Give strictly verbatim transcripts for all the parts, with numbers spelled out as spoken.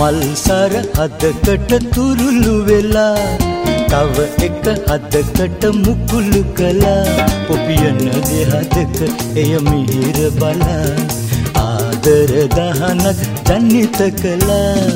මල් සර හදකට තුරුළු වෙලා තව එක හදකට මුකුළු කළා ඔබියන දෙහදක එය මිහිර බලා ආදර දහනක් ජනිත කළා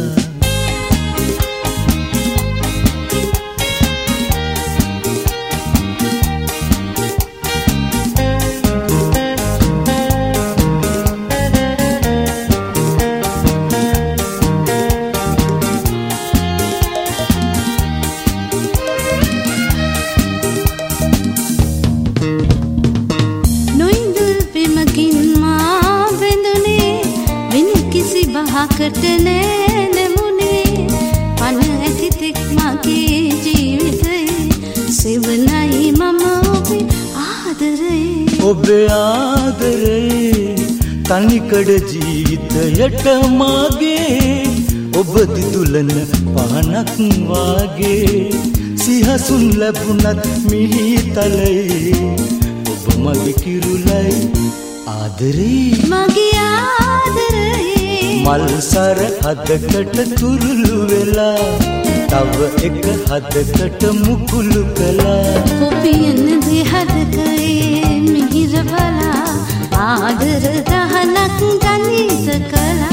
කට නෑ නෙමුනේ පන ඇති තෙක් මගේ ජීවිතේ සෙවනයි මම ඔබේ ආදරේ ඔබේ ආදරේ තනිකඩ ජීවිතයට මාගේ ඔබ දිදුලන පහනක් වාගේ සිහසුන් ලැබුණත් මිහිතලේ ඔබ මගේ කිරුලයි ආදරේ මගේ ආදරේ මල් සර හදකට තුරුළු වෙලා තව එක හදකට මුකුළු කළා ඔබියන දෙහදක ඒ මිහිර බලා ආදර දහනක් ජනිත කළා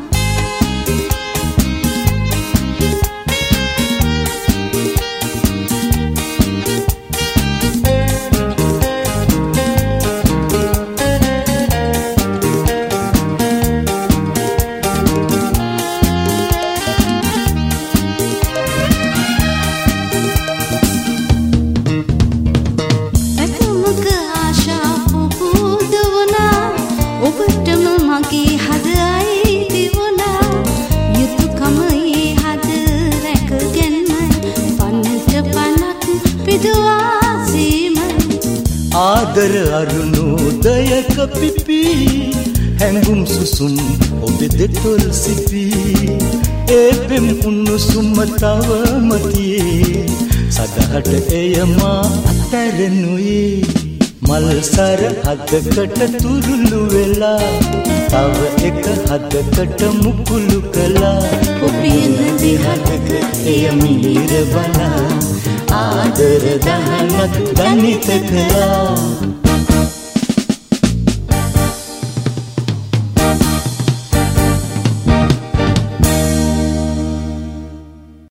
ආදර අරුණෝදයක පිපි හැඟුම් සුසුම් ඔබ දෙතොල් සිපි ඒ පෙම් උණුසුම තවම තියේ සදහට එය මා අත්හැරෙනුයේ මල් සර හදකට තුරුළු වෙලා තව එක හදකට මුකුළු කළා ඔබියන දෙහදක එය මිහිර බලා ආදර දහනක් ජනිත කළා